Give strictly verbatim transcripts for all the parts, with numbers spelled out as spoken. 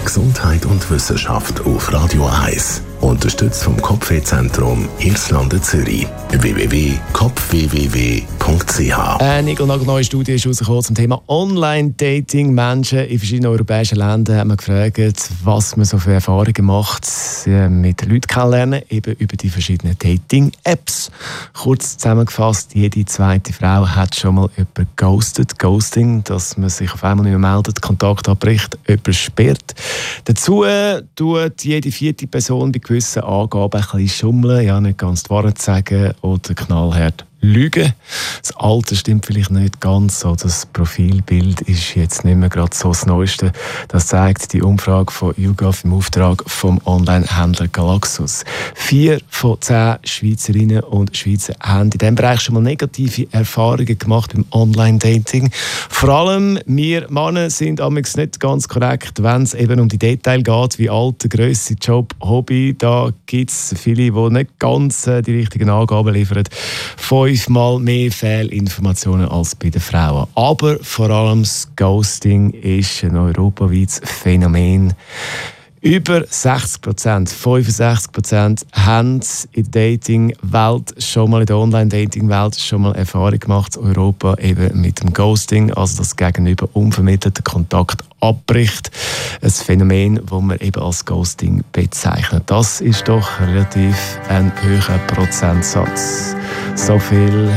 Gesundheit und Wissenschaft auf Radio eins. Unterstützt vom Kopfwehzentrum Irlande Zürich. w w w punkt kopf w w w punkt c h. Eine neue Studie ist rausgekommen zum Thema Online-Dating. Menschen in verschiedenen europäischen Ländern haben wir gefragt, was man so für Erfahrungen macht mit Leuten kennenlernen, eben über die verschiedenen Dating-Apps. Kurz zusammengefasst, jede zweite Frau hat schon mal jemanden ghostet. Ghosting, dass man sich auf einmal nicht mehr meldet, Kontakt abbricht, jemanden sperrt. Dazu tut jede vierte Person bei gewissen Angaben ein bisschen schummeln, ja, nicht ganz die Wahrheit sagen oder knallhart lügen. Das Alter stimmt vielleicht nicht ganz so. Das Profilbild ist jetzt nicht mehr gerade so das Neueste. Das zeigt die Umfrage von YouGov im Auftrag vom Online-Händler Galaxus. Vier von zehn Schweizerinnen und Schweizer haben in diesem Bereich schon mal negative Erfahrungen gemacht beim Online-Dating. Vor allem wir Männer sind amigs nicht ganz korrekt, wenn es eben um die Details geht, wie Alter, Grösse, Job, Hobby. Da gibt es viele, die nicht ganz äh, die richtigen Angaben liefern. Fünfmal mehr Fehlinformationen als bei den Frauen. Aber vor allem das Ghosting ist ein europaweites Phänomen. Über sechzig Prozent, fünfundsechzig Prozent haben in der Dating-Welt schon mal, in der Online-Dating-Welt schon mal Erfahrung gemacht in Europa eben mit dem Ghosting, also das Gegenüber unvermittelten Kontakt abbricht. Ein Phänomen, das man eben als Ghosting bezeichnet. Das ist doch relativ ein hoher Prozentsatz. So viel.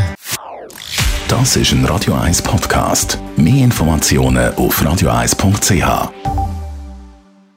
Das ist ein Radio eins Podcast. Mehr Informationen auf radio eins punkt c h.